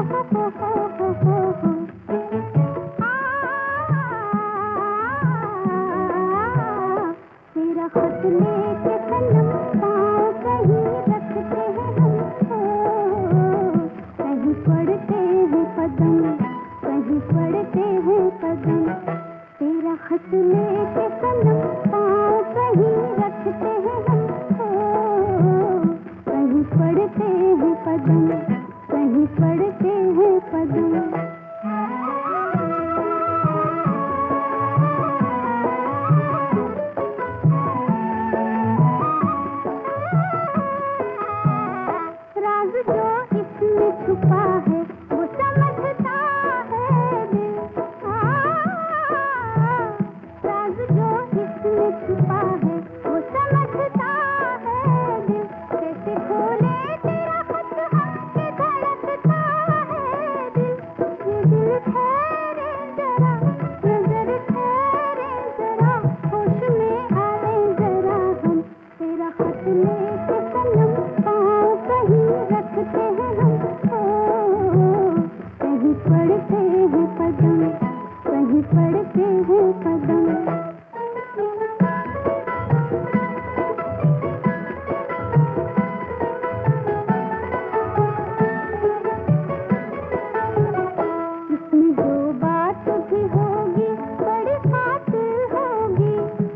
तेरा खत लेके सनम पाँव कहीं रखते हैं हम, कहीं पड़ते हैं कदम, कहीं पड़ते हैं कदम। तेरा खत लेके सनम पाँव कहीं रखते हैं हम, कहीं पड़ते हैं कदम, कहीं पड़ते हैं कदम। जो इसमें छुपा है वो समझता है दिल, राज जो इसमें छुपा है वो समझता है दिल। कैसे खोले तेरा खत हमसे धड़कता है दिल। ये दिल ठहरे जरा, नजर ठहरे जरा, होश में आए जरा हम। तेरा खत लेके सनम पाँव कहीं रखते हैं हम, कहीं पड़ते हैं कदम, कहीं पड़ते हैं कदम। इसमें जो बात भी होगी बड़ी खातिर होगी,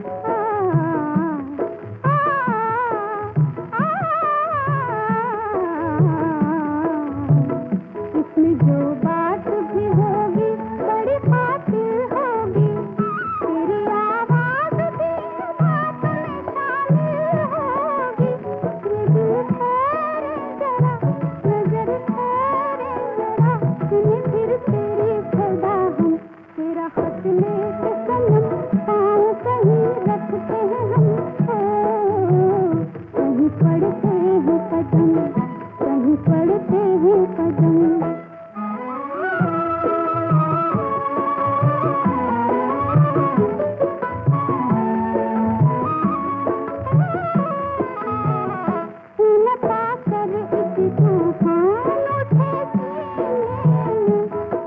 इसमें जो बात भी होगी बड़ी खातिर होगी। तेरी आवाज भी बात में शामिल होगी। ये दिल ठहरे जरा, नजर ठहरे जरा, सुने फिर तेरी सदा हम। तेरा खत लेके सनम पाँव कहीं रखते हैं हम, कहीं पड़ते हैं कदम, कहीं पड़ते हैं कदम। पाकर इस तूफान उठे सीने में,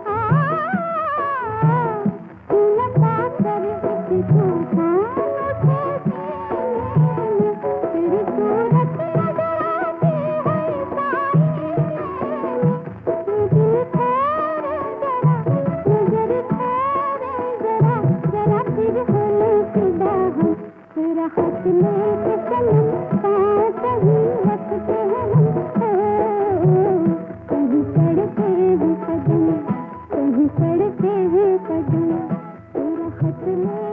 पाकर इस तूफान उठे सीने में, तेरी सूरत नजर आती है साईने में। ये दिल ठहरे जरा, नजर ठहरे जरा, जरा फिर होने फिदा हम। तेरा खत लेके सनम पाँव कहीं रखते हैं हम, कहीं पड़ते हैं कदम, कहीं पड़ते हैं कदम। तेरा खत